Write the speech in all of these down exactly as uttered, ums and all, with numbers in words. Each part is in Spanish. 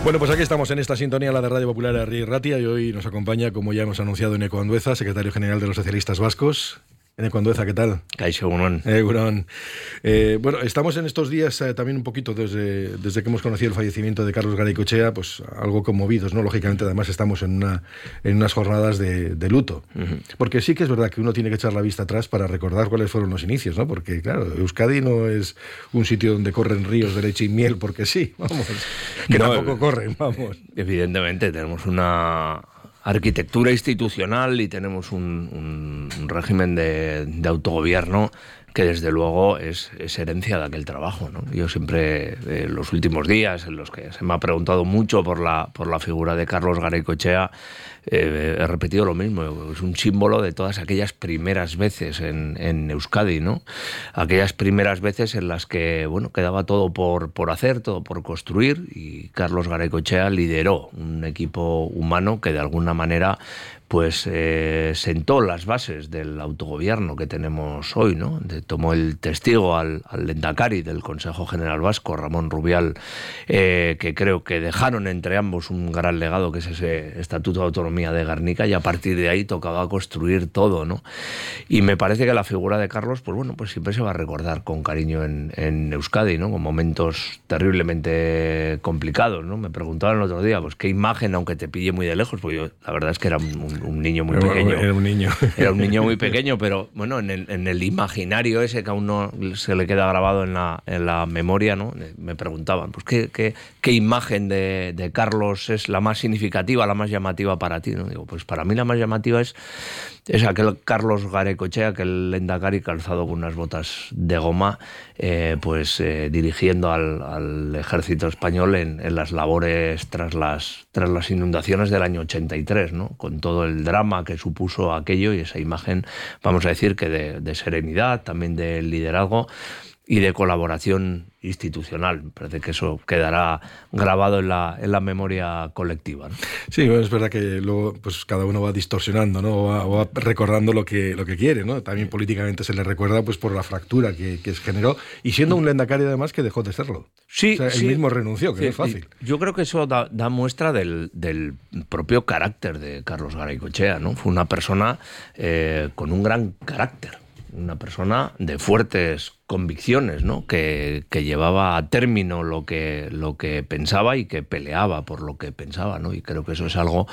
Bueno, pues aquí estamos en esta sintonía, la de Radio Popular Herri Ratia, y hoy nos acompaña, como ya hemos anunciado, Eneko Andueza, secretario general de los socialistas vascos. Eneko Andueza, ¿qué tal? Kaixo, egunon. Egunon. Eh, bueno, estamos en estos días eh, también un poquito desde, desde que hemos conocido el fallecimiento de Carlos Garaikoetxea, pues algo conmovidos, ¿no? Lógicamente, además estamos en, una, en unas jornadas de, de luto. Uh-huh. Porque sí que es verdad que uno tiene que echar la vista atrás para recordar cuáles fueron los inicios, ¿no? Porque, claro, Euskadi no es un sitio donde corren ríos de leche y miel porque sí, vamos. Que no, tampoco corren, vamos. Evidentemente, tenemos una arquitectura institucional y tenemos un, un, un régimen de, de autogobierno que desde luego es, es herencia de aquel trabajo, ¿no? Yo siempre, eh, los últimos días en los que se me ha preguntado mucho por la, por la figura de Carlos Garaikoetxea, eh, he repetido lo mismo, es un símbolo de todas aquellas primeras veces en, en Euskadi, ¿no? Aquellas primeras veces en las que, bueno, quedaba todo por, por hacer, todo por construir, y Carlos Garaikoetxea lideró un equipo humano que de alguna manera pues eh, sentó las bases del autogobierno que tenemos hoy, ¿no? De, tomó el testigo al, al Lehendakari del Consejo General Vasco, Ramón Rubial, eh, que creo que dejaron entre ambos un gran legado, que es ese Estatuto de Autonomía de Gernika, y a partir de ahí tocaba construir todo, ¿no? Y me parece que la figura de Carlos, pues bueno, pues siempre se va a recordar con cariño en, en Euskadi, ¿no? Con momentos terriblemente complicados, ¿no? Me preguntaban el otro día, pues qué imagen, aunque te pille muy de lejos, pues yo, la verdad es que era un un niño muy pequeño. Era un niño. Era un niño muy pequeño, pero bueno, en el, en el imaginario ese que a uno se le queda grabado en la, en la memoria, ¿no? Me preguntaban, pues ¿qué, qué, qué imagen de, de Carlos es la más significativa, la más llamativa para ti, ¿no? Digo, pues para mí la más llamativa es, es aquel Carlos Garaikoetxea, aquel Lehendakari calzado con unas botas de goma, eh, pues eh, dirigiendo al, al ejército español en, en las labores tras las, tras las inundaciones del año ochenta y tres, ¿no? Con todo el drama que supuso aquello y esa imagen, vamos a decir que de, de serenidad, también de liderazgo y de colaboración institucional. Me parece que eso quedará grabado en la, en la memoria colectiva, ¿no? Sí, bueno, es verdad que luego pues cada uno va distorsionando, ¿no? O va, o va recordando lo que, lo que quiere, ¿no? También políticamente se le recuerda pues por la fractura que, que se generó, y siendo un Lehendakari además que dejó de serlo. Sí, o sea, él sí. mismo renunció, que sí, no es fácil. Yo creo que eso da, da muestra del, del propio carácter de Carlos Garaikoetxea, ¿no? Fue una persona eh, con un gran carácter, una persona de fuertes convicciones, ¿no? Que, que llevaba a término lo que, lo que pensaba y que peleaba por lo que pensaba, ¿no? Y creo que eso es algo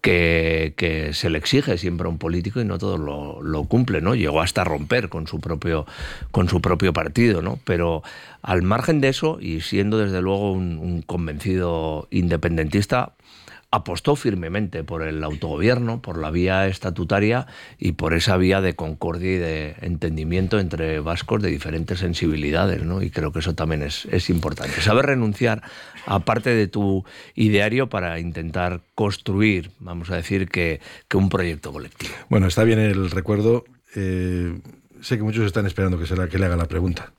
que, que se le exige siempre a un político y no todos lo, lo cumplen, ¿no? Llegó hasta romper con su propio, con su propio partido, ¿no? Pero al margen de eso, y siendo desde luego un, un convencido independentista, apostó firmemente por el autogobierno, por la vía estatutaria y por esa vía de concordia y de entendimiento entre vascos de diferentes sensibilidades, ¿no? Y creo que eso también es, es importante. Saber renunciar a parte de tu ideario para intentar construir, vamos a decir, que, que un proyecto colectivo. Bueno, está bien el recuerdo. Eh, sé que muchos están esperando que, se la, que le haga la pregunta.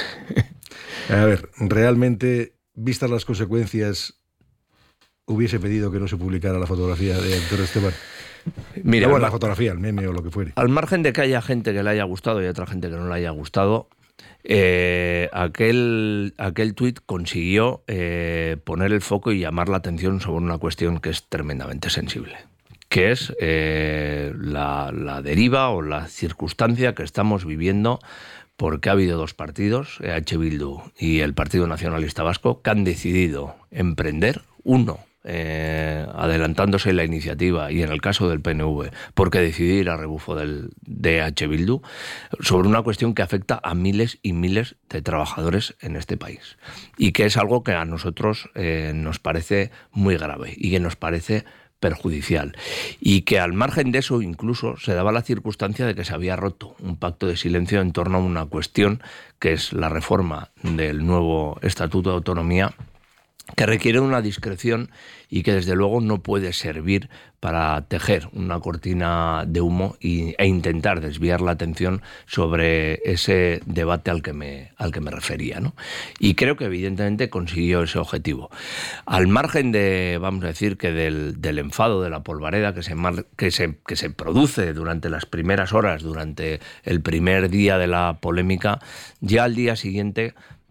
A ver, realmente, vistas las consecuencias, hubiese pedido que no se publicara la fotografía de Aitor Esteban. Mira, no, bueno, la fotografía, el meme o lo que fuere. Al margen de que haya gente que le haya gustado y otra gente que no le haya gustado, eh, aquel, aquel tuit consiguió eh, poner el foco y llamar la atención sobre una cuestión que es tremendamente sensible, que es eh, la, la deriva o la circunstancia que estamos viviendo, porque ha habido dos partidos, E H Bildu y el Partido Nacionalista Vasco, que han decidido emprender, uno, Eh, adelantándose la iniciativa, y en el caso del P N V, porque decidir a rebufo del, de E H Bildu, sobre una cuestión que afecta a miles y miles de trabajadores en este país, y que es algo que a nosotros eh, nos parece muy grave y que nos parece perjudicial, y que al margen de eso incluso se daba la circunstancia de que se había roto un pacto de silencio en torno a una cuestión que es la reforma del nuevo Estatuto de Autonomía, que requiere una discreción y que desde luego no puede servir para tejer una cortina de humo y, e intentar desviar la atención sobre ese debate al que me, al que me refería, ¿no? Y creo que evidentemente consiguió ese objetivo. Al margen de, vamos a decir, que del, del enfado, de la polvareda que se, que, se, que se produce durante las primeras horas, durante el primer día de la polémica, ya al día siguiente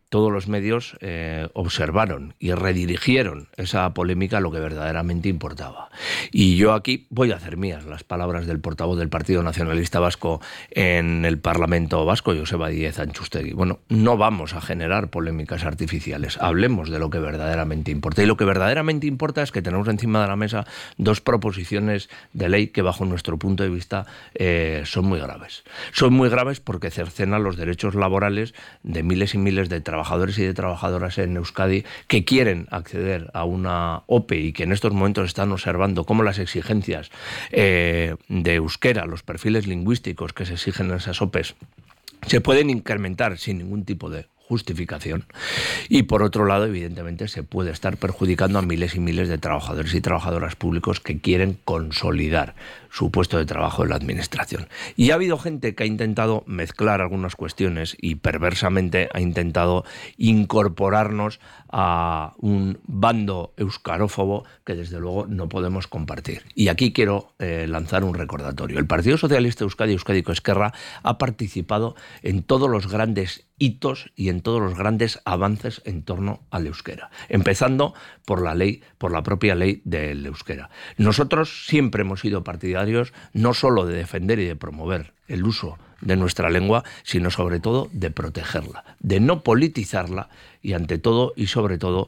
todos los medios eh, observaron y redirigieron esa polémica a lo que verdaderamente importaba. Y yo aquí voy a hacer mías las palabras del portavoz del Partido Nacionalista Vasco en el Parlamento Vasco, Joseba Díez Antxustegi. Bueno, no vamos a generar polémicas artificiales, hablemos de lo que verdaderamente importa. Y lo que verdaderamente importa es que tenemos encima de la mesa dos proposiciones de ley que bajo nuestro punto de vista eh, son muy graves. Son muy graves porque cercenan los derechos laborales de miles y miles de trabajadores trabajadores y de trabajadoras en Euskadi que quieren acceder a una O P E y que en estos momentos están observando cómo las exigencias eh, de euskera, los perfiles lingüísticos que se exigen en esas O P Es, se pueden incrementar sin ningún tipo de justificación. Y por otro lado, evidentemente, se puede estar perjudicando a miles y miles de trabajadores y trabajadoras públicos que quieren consolidar su puesto de trabajo en la administración. Y ha habido gente que ha intentado mezclar algunas cuestiones y perversamente ha intentado incorporarnos a un bando euskarófobo que desde luego no podemos compartir. Y aquí quiero eh, lanzar un recordatorio. El Partido Socialista Euskadi, Euskadiko Ezkerra, ha participado en todos los grandes hitos y en todos los grandes avances en torno al euskera, empezando por la ley, por la propia ley del euskera. Nosotros siempre hemos sido partidarios no solo de defender y de promover el uso de nuestra lengua, sino sobre todo de protegerla, de no politizarla y ante todo y sobre todo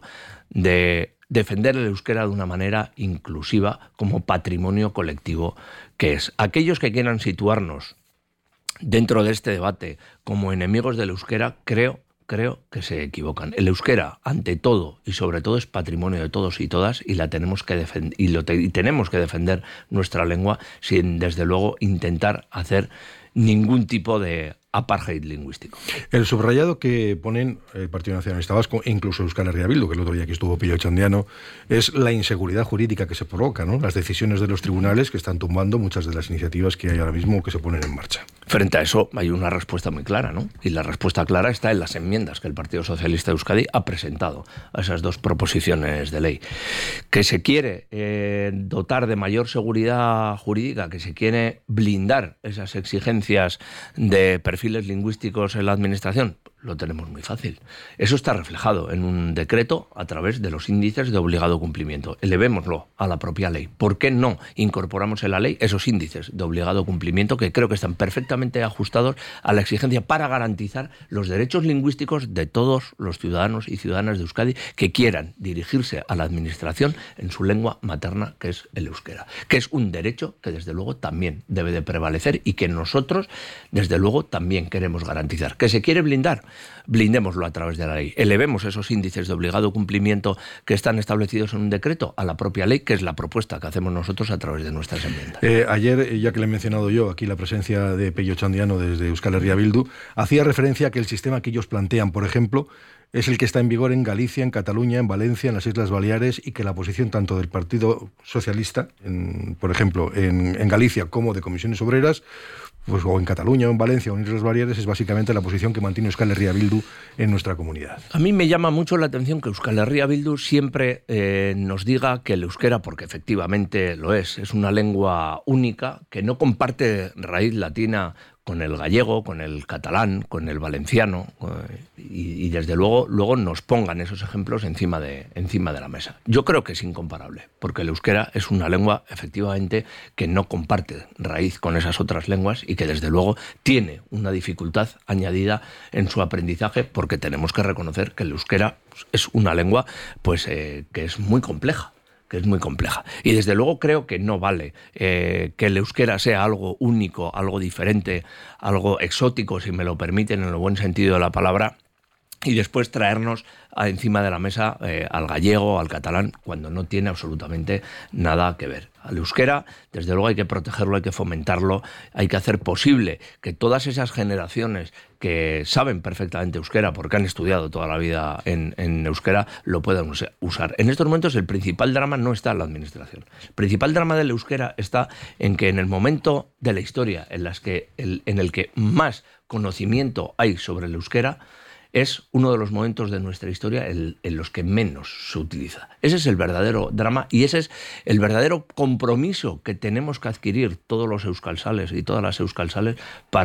de defender el euskera de una manera inclusiva como patrimonio colectivo que es. Aquellos que quieran situarnos dentro de este debate como enemigos del euskera, creo, creo que se equivocan. El euskera, ante todo y sobre todo, es patrimonio de todos y todas y la tenemos que defender y, lo te y tenemos que defender nuestra lengua sin, desde luego, intentar hacer ningún tipo de apartheid lingüístico. El subrayado que ponen el Partido Nacionalista Vasco e incluso Euskal Herria Bildu, que el otro día aquí estuvo Pillo Txandiano, es la inseguridad jurídica que se provoca, ¿no? Las decisiones de los tribunales que están tumbando muchas de las iniciativas que hay ahora mismo que se ponen en marcha. Frente a eso hay una respuesta muy clara, ¿no? Y la respuesta clara está en las enmiendas que el Partido Socialista de Euskadi ha presentado a esas dos proposiciones de ley. Que se quiere eh, dotar de mayor seguridad jurídica, que se quiere blindar esas exigencias de perfiles lingüísticos en la administración, lo tenemos muy fácil. Eso está reflejado en un decreto a través de los índices de obligado cumplimiento. Elevémoslo a la propia ley. ¿Por qué no incorporamos en la ley esos índices de obligado cumplimiento que creo que están perfectamente ajustados a la exigencia para garantizar los derechos lingüísticos de todos los ciudadanos y ciudadanas de Euskadi que quieran dirigirse a la administración en su lengua materna, que es el euskera? Que es un derecho que desde luego también debe de prevalecer y que nosotros desde luego también queremos garantizar. ¿Que se quiere blindar? Blindémoslo a través de la ley. Elevemos esos índices de obligado cumplimiento que están establecidos en un decreto a la propia ley, que es la propuesta que hacemos nosotros a través de nuestras enmiendas. Eh, ayer, ya que le he mencionado yo aquí la presencia de Pillo Txandiano desde Euskal Herria Bildu, hacía referencia a que el sistema que ellos plantean, por ejemplo, es el que está en vigor en Galicia, en Cataluña, en Valencia, en las Islas Baleares, y que la posición tanto del Partido Socialista, en, por ejemplo, en, en Galicia, como de Comisiones Obreras, pues, o en Cataluña, o en Valencia, o en Islas Baleares, es básicamente la posición que mantiene Euskal Herria Bildu en nuestra comunidad. A mí me llama mucho la atención que Euskal Herria Bildu siempre eh, nos diga que el euskera, porque efectivamente lo es, es una lengua única, que no comparte raíz latina con el gallego, con el catalán, con el valenciano, y, y desde luego luego nos pongan esos ejemplos encima de, encima de la mesa. Yo creo que es incomparable, porque el euskera es una lengua efectivamente que no comparte raíz con esas otras lenguas y que desde luego tiene una dificultad añadida en su aprendizaje, porque tenemos que reconocer que el euskera es una lengua pues eh, que es muy compleja. que es muy compleja. Y desde luego creo que no vale eh, que el euskera sea algo único, algo diferente, algo exótico, si me lo permiten, en el buen sentido de la palabra, y después traernos a encima de la mesa eh, al gallego, al catalán, cuando no tiene absolutamente nada que ver. Al euskera, desde luego, hay que protegerlo, hay que fomentarlo, hay que hacer posible que todas esas generaciones que saben perfectamente euskera, porque han estudiado toda la vida en, en euskera, lo puedan usar. En estos momentos el principal drama no está en la administración. El principal drama del euskera está en que en el momento de la historia en, las que el, en el que más conocimiento hay sobre el euskera, es uno de los momentos de nuestra historia en, en los que menos se utiliza. Ese es el verdadero drama y ese es el verdadero compromiso que tenemos que adquirir todos los euskalsales y todas las euskalsales para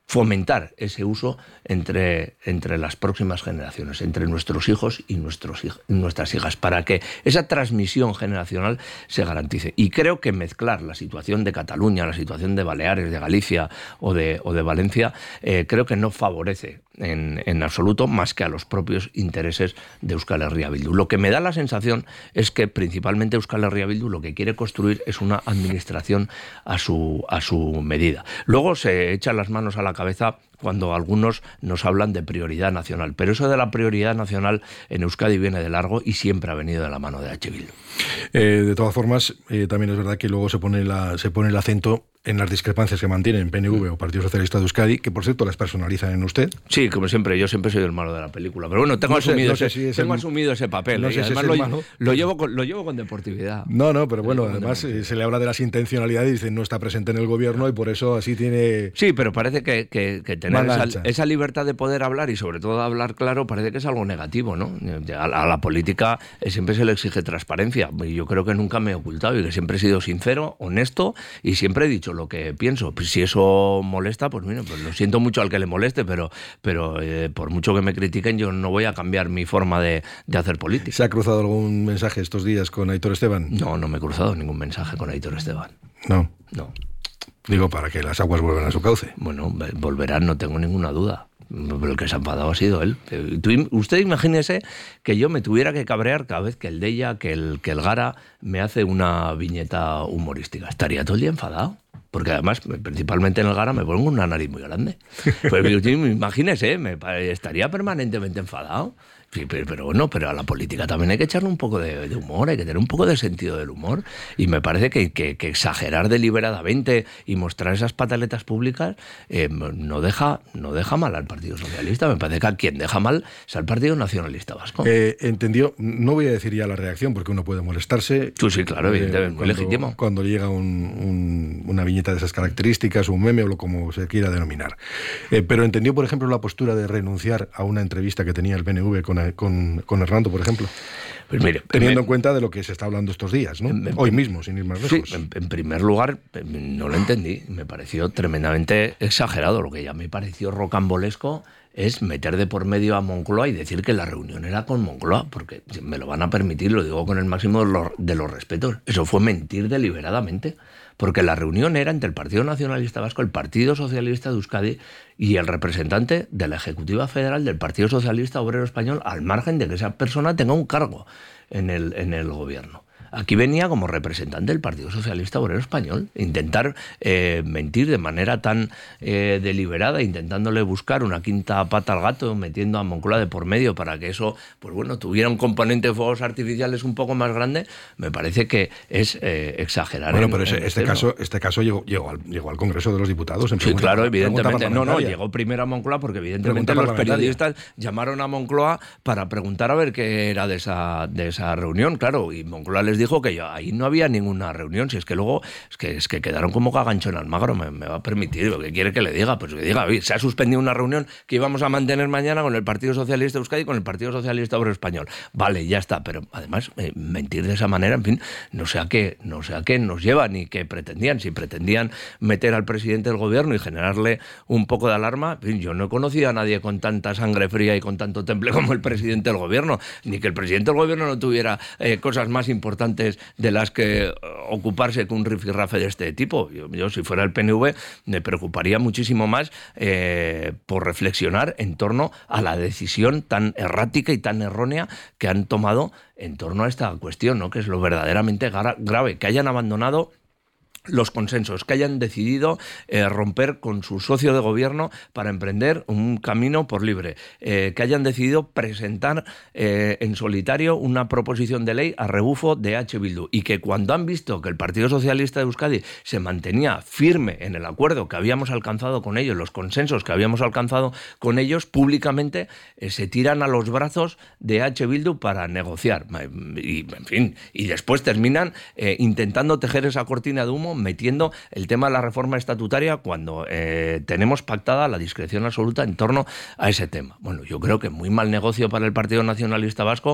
fomentar ese uso entre, entre las próximas generaciones, entre nuestros hijos y nuestros, hij- nuestras hijas, para que esa transmisión generacional se garantice. Y creo que mezclar la situación de Cataluña, la situación de Baleares, de Galicia o de, o de Valencia, eh, creo que no favorece en, en absoluto más que a los propios intereses de Euskal Herria Bildu. Lo que me da la sensación es que principalmente Euskal Herria Bildu lo que quiere construir es una administración a su, a su medida. Luego se echan las manos a la cabeza cuando algunos nos hablan de prioridad nacional, pero eso de la prioridad nacional en Euskadi viene de largo y siempre ha venido de la mano de H. Bildu. Eh, de todas formas, eh, también es verdad que luego se pone, la, se pone el acento en las discrepancias que mantienen P N V o Partido Socialista de Euskadi, que por cierto las personalizan en usted. Sí, como siempre, yo siempre soy el malo de la película, pero bueno, tengo, No sé, asumido, no sé ese, si es tengo el- asumido ese papel, no ¿eh? sé Y si es además el lo, malo, lo llevo con, lo llevo con deportividad. No, no, pero bueno, Lo llevo con además eh, deportividad. se le habla de las intencionalidades y dicen no está presente en el gobierno y por eso así tiene... Sí, pero parece que, que, que tener Manga esa, ancha. esa libertad de poder hablar y sobre todo hablar claro parece que es algo negativo, ¿no? A la, a la política eh, siempre se le exige transparencia y yo creo que nunca me he ocultado y que siempre he sido sincero, honesto y siempre he dicho lo que pienso. Pues si eso molesta, pues mira, pues lo siento mucho al que le moleste, pero, pero eh, por mucho que me critiquen yo no voy a cambiar mi forma de, de hacer política. ¿Se ha cruzado algún mensaje estos días con Aitor Esteban? No, no me he cruzado ningún mensaje con Aitor Esteban. No. No. Digo, para que las aguas vuelvan a su cauce. Bueno, volverán, no tengo ninguna duda. Pero el que se ha enfadado ha sido él. Tú, usted imagínese que yo me tuviera que cabrear cada vez que el Deia, que el, que el Gara me hace una viñeta humorística. Estaría todo el día enfadado. Porque además, principalmente en el Gara, me pongo una nariz muy grande. Pues imagínese, me estaría permanentemente enfadado. Sí, pero, pero bueno, pero a la política también hay que echarle un poco de, de humor, hay que tener un poco de sentido del humor. Y me parece que, que, que exagerar deliberadamente y mostrar esas pataletas públicas eh, no, deja, no deja mal al Partido Socialista. Me parece que a quien deja mal es al Partido Nacionalista Vasco. Eh, entendió, no voy a decir ya la reacción porque uno puede molestarse. Sí, sí, claro, evidentemente, eh, muy legítimo. Cuando llega un, un, una viñeta de esas características, un meme o lo como se quiera denominar. Eh, pero entendió, por ejemplo, la postura de renunciar a una entrevista que tenía el P N V con Con, con Hernando, por ejemplo. Pues mire, teniendo me, en cuenta de lo que se está hablando estos días, ¿no? En, Hoy mismo, sin ir más lejos. Sí, en, en primer lugar, no lo entendí. Me pareció tremendamente exagerado. Lo que ya me pareció rocambolesco es meter de por medio a Moncloa y decir que la reunión era con Moncloa, porque me lo van a permitir, lo digo con el máximo de los, de los respetos. Eso fue mentir deliberadamente. Porque la reunión era entre el Partido Nacionalista Vasco, el Partido Socialista de Euskadi y el representante de la Ejecutiva Federal del Partido Socialista Obrero Español, al margen de que esa persona tenga un cargo en el, en el gobierno. Aquí venía como representante del Partido Socialista Obrero Español, intentar eh, mentir de manera tan eh, deliberada, intentándole buscar una quinta pata al gato, metiendo a Moncloa de por medio para que eso, pues bueno, tuviera un componente de fuegos artificiales un poco más grande, me parece que es eh, exagerar. Bueno, en, pero ese, en este, caso, este caso llegó, llegó, al, llegó al Congreso de los Diputados. En sí, claro, evidentemente. No, no, llegó primero a Moncloa porque evidentemente los periodistas llamaron a Moncloa para preguntar a ver qué era de esa, de esa reunión, claro, y Moncloa les dijo que ya, ahí no había ninguna reunión, si es que luego es que, es que quedaron como cagancho en Almagro, me, me va a permitir, lo que quiere que le diga, pues que diga, se ha suspendido una reunión que íbamos a mantener mañana con el Partido Socialista de Euskadi y con el Partido Socialista Obrero Español. Vale, ya está, pero además eh, mentir de esa manera, en fin, no sé a qué, no sé a qué nos lleva ni qué pretendían, si pretendían meter al presidente del gobierno y generarle un poco de alarma, en fin, yo no he conocido a nadie con tanta sangre fría y con tanto temple como el presidente del gobierno, ni que el presidente del gobierno no tuviera eh, cosas más importantes de las que ocuparse con un rifirrafe de este tipo. Yo, yo si fuera el P N V me preocuparía muchísimo más eh, por reflexionar en torno a la decisión tan errática y tan errónea que han tomado en torno a esta cuestión, ¿no? Que es lo verdaderamente gra- grave, que hayan abandonado los consensos, que hayan decidido eh, romper con su socio de gobierno para emprender un camino por libre, eh, que hayan decidido presentar eh, en solitario una proposición de ley a rebufo de H. Bildu y que cuando han visto que el Partido Socialista de Euskadi se mantenía firme en el acuerdo que habíamos alcanzado con ellos, los consensos que habíamos alcanzado con ellos, públicamente eh, se tiran a los brazos de H. Bildu para negociar y, en fin, y después terminan eh, intentando tejer esa cortina de humo metiendo el tema de la reforma estatutaria cuando eh, tenemos pactada la discreción absoluta en torno a ese tema. Bueno, yo creo que muy mal negocio para el Partido Nacionalista Vasco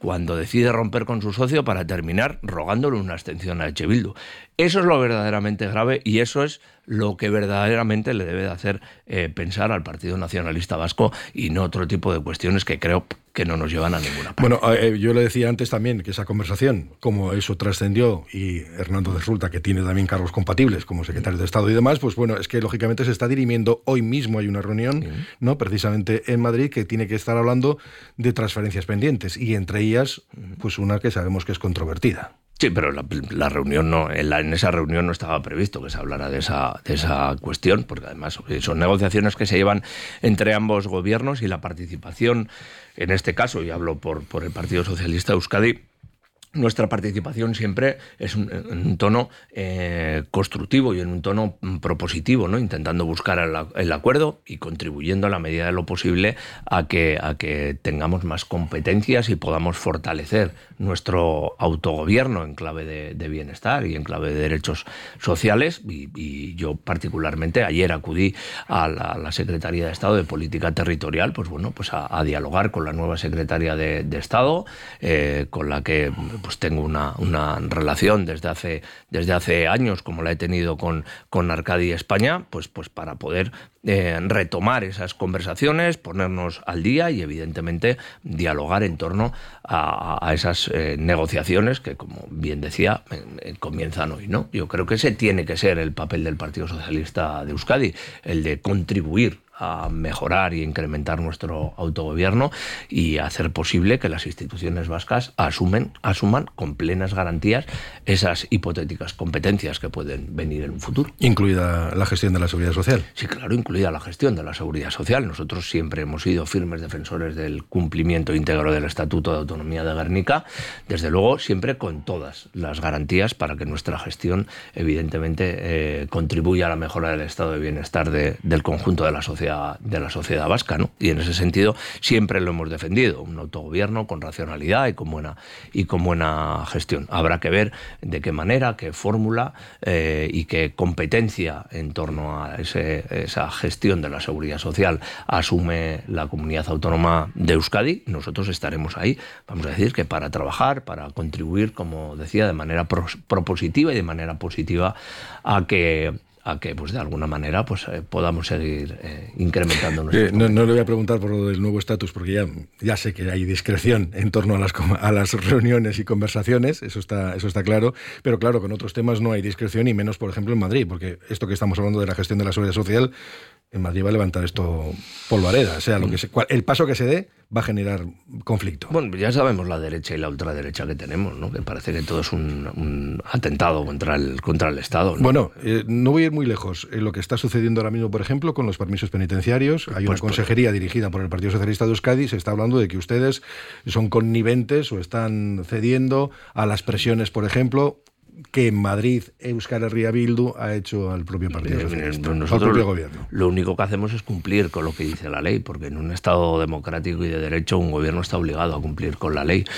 cuando decide romper con su socio para terminar rogándole una abstención a H. Bildu. Eso es lo verdaderamente grave y eso es lo que verdaderamente le debe de hacer eh, pensar al Partido Nacionalista Vasco y no otro tipo de cuestiones que creo que no nos llevan a ninguna parte. Bueno, eh, yo le decía antes también que esa conversación, como eso trascendió y Hernando resulta que tiene también cargos compatibles como secretario de Estado y demás, pues bueno, es que lógicamente se está dirimiendo, hoy mismo hay una reunión, sí. ¿no? Precisamente en Madrid, que tiene que estar hablando de transferencias pendientes y entre ellas, pues una que sabemos que es controvertida. Sí, pero la, la reunión no, en, la, en esa reunión no estaba previsto que se hablara de esa, de esa cuestión, porque además son negociaciones que se llevan entre ambos gobiernos y la participación, en este caso, y hablo por, por el Partido Socialista de Euskadi, nuestra participación siempre es un, en un tono eh, constructivo y en un tono propositivo, ¿no? Intentando buscar el, el acuerdo y contribuyendo a la medida de lo posible a que, a que tengamos más competencias y podamos fortalecer nuestro autogobierno en clave de, de bienestar y en clave de derechos sociales. Y, y yo particularmente ayer acudí a la, a la Secretaría de Estado de Política Territorial, pues bueno, pues a, a dialogar con la nueva Secretaria de, de Estado, eh, con la que pues tengo una, una relación desde hace, desde hace años, como la he tenido con, con Arcadi España, pues, pues para poder eh, retomar esas conversaciones, ponernos al día y evidentemente dialogar en torno a, a esas eh, negociaciones que, como bien decía, eh, comienzan hoy, ¿no? Yo creo que ese tiene que ser el papel del Partido Socialista de Euskadi, el de contribuir a mejorar y incrementar nuestro autogobierno y hacer posible que las instituciones vascas asumen, asuman con plenas garantías esas hipotéticas competencias que pueden venir en un futuro. ¿Incluida la gestión de la seguridad social? Sí, claro, incluida la gestión de la seguridad social. Nosotros siempre hemos sido firmes defensores del cumplimiento íntegro del Estatuto de Autonomía de Gernika, desde luego siempre con todas las garantías para que nuestra gestión evidentemente eh, contribuya a la mejora del estado de bienestar de, del conjunto de la sociedad de la sociedad vasca, ¿no? Y en ese sentido siempre lo hemos defendido, un autogobierno con racionalidad y con buena y con buena gestión. Habrá que ver de qué manera, qué fórmula eh, y qué competencia en torno a ese, esa gestión de la seguridad social asume la comunidad autónoma de Euskadi. Nosotros estaremos ahí, vamos a decir, que para trabajar, para contribuir, como decía, de manera pro, propositiva y de manera positiva a que a que pues de alguna manera pues eh, podamos seguir eh, incrementando nuestro... Eh, no, no le voy a preguntar por lo del nuevo estatus porque ya, ya sé que hay discreción en torno a las, a las reuniones y conversaciones, eso está, eso está claro, pero claro, con otros temas no hay discreción y menos, por ejemplo, en Madrid, porque esto que estamos hablando de la gestión de la seguridad social, en Madrid va a levantar esto polvareda, o sea, lo que se, el paso que se dé va a generar conflicto. Bueno, ya sabemos la derecha y la ultraderecha que tenemos, ¿no? Que parece que todo es un, un atentado contra el, contra el Estado, ¿no? Bueno, eh, no voy a ir muy lejos. Eh, lo que está sucediendo ahora mismo, por ejemplo, con los permisos penitenciarios, hay pues, una consejería pues, dirigida por el Partido Socialista de Euskadi, se está hablando de que ustedes son conniventes o están cediendo a las presiones, por ejemplo, que en Madrid Euskal Herria Bildu ha hecho al propio Partido Socialista, nosotros al propio gobierno. Lo único que hacemos es cumplir con lo que dice la ley, porque en un Estado democrático y de derecho un gobierno está obligado a cumplir con la ley.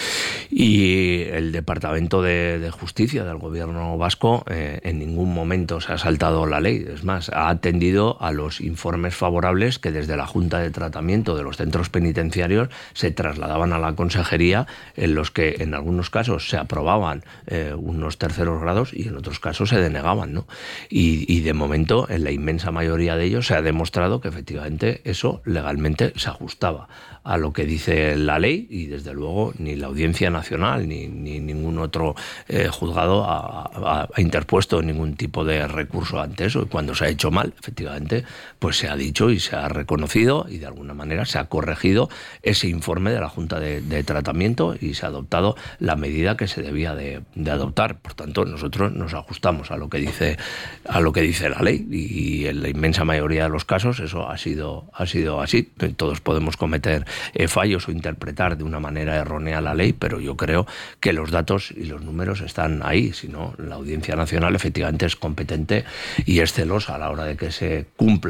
Y el Departamento de, de Justicia del gobierno vasco eh, en ningún momento se ha saltado la ley. Es más, ha atendido a los informes favorables que desde la Junta de Tratamiento de los centros penitenciarios se trasladaban a la consejería, en los que en algunos casos se aprobaban eh, unos terceros grados y en otros casos se denegaban, ¿no? Y, y de momento, en la inmensa mayoría de ellos, se ha demostrado que efectivamente eso legalmente se ajustaba a lo que dice la ley y desde luego ni la Audiencia Nacional ni, ni ningún otro eh, juzgado ha, ha, ha interpuesto ningún tipo de recurso ante eso. Y cuando se ha hecho mal, efectivamente, pues se ha dicho y se ha reconocido y de alguna manera se ha corregido ese informe de la Junta de, de Tratamiento y se ha adoptado la medida que se debía de, de adoptar. Por tanto, nosotros nos ajustamos a lo que dice a lo que dice la ley y en la inmensa mayoría de los casos eso ha sido ha sido así. Todos podemos cometer eh, fallos o interpretar de una manera errónea la ley, pero yo creo que los datos y los números están ahí. Si no, la Audiencia Nacional efectivamente es competente y es celosa a la hora de que se cumpla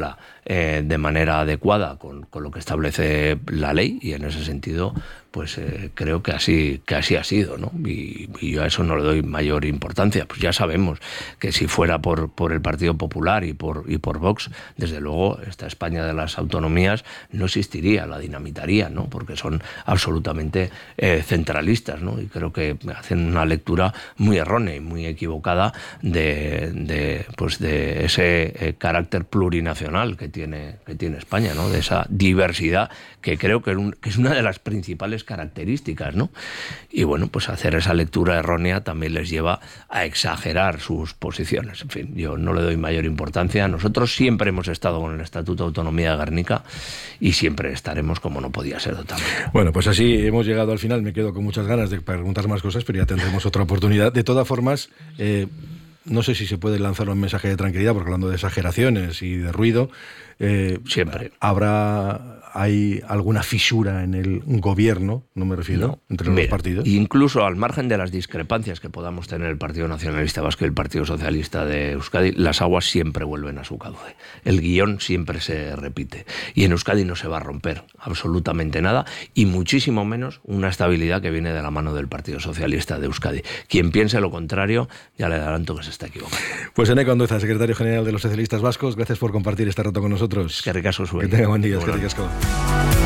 eh, de manera adecuada con, con lo que establece la ley, y en ese sentido pues eh, creo que así, que así ha sido, ¿no? Y, y yo a eso no le doy mayor importancia. Pues ya sabemos que si fuera por, por el Partido Popular y por, y por Vox, desde luego esta España de las autonomías no existiría, la dinamitaría, ¿no? Porque son absolutamente eh, centralistas, ¿no? Y creo que hacen una lectura muy errónea y muy equivocada de, de, pues de ese eh, carácter plurinacional que tiene, que tiene España, ¿no? De esa diversidad que creo que, un, que es una de las principales características, ¿no? Y bueno, pues hacer esa lectura errónea también les lleva a exagerar sus posiciones. En fin, yo no le doy mayor importancia. Nosotros siempre hemos estado con el Estatuto de Autonomía de Gernika y siempre estaremos, como no podía ser de otra manera. Bueno, pues así hemos llegado al final. Me quedo con muchas ganas de preguntar más cosas, pero ya tendremos otra oportunidad. De todas formas, eh, no sé si se puede lanzar un mensaje de tranquilidad, porque hablando de exageraciones y de ruido, eh, siempre habrá... ¿Hay alguna fisura en el gobierno, no me refiero, no, entre los mira, partidos? Incluso al margen de las discrepancias que podamos tener el Partido Nacionalista Vasco y el Partido Socialista de Euskadi, las aguas siempre vuelven a su cauce. El guión siempre se repite. Y en Euskadi no se va a romper absolutamente nada, y muchísimo menos una estabilidad que viene de la mano del Partido Socialista de Euskadi. Quien piense lo contrario, ya le adelanto que se está equivocando. Pues Eneko Andueza, secretario general de los socialistas vascos, gracias por compartir este rato con nosotros. Que ricasco, que tenga buen día, que ricasco.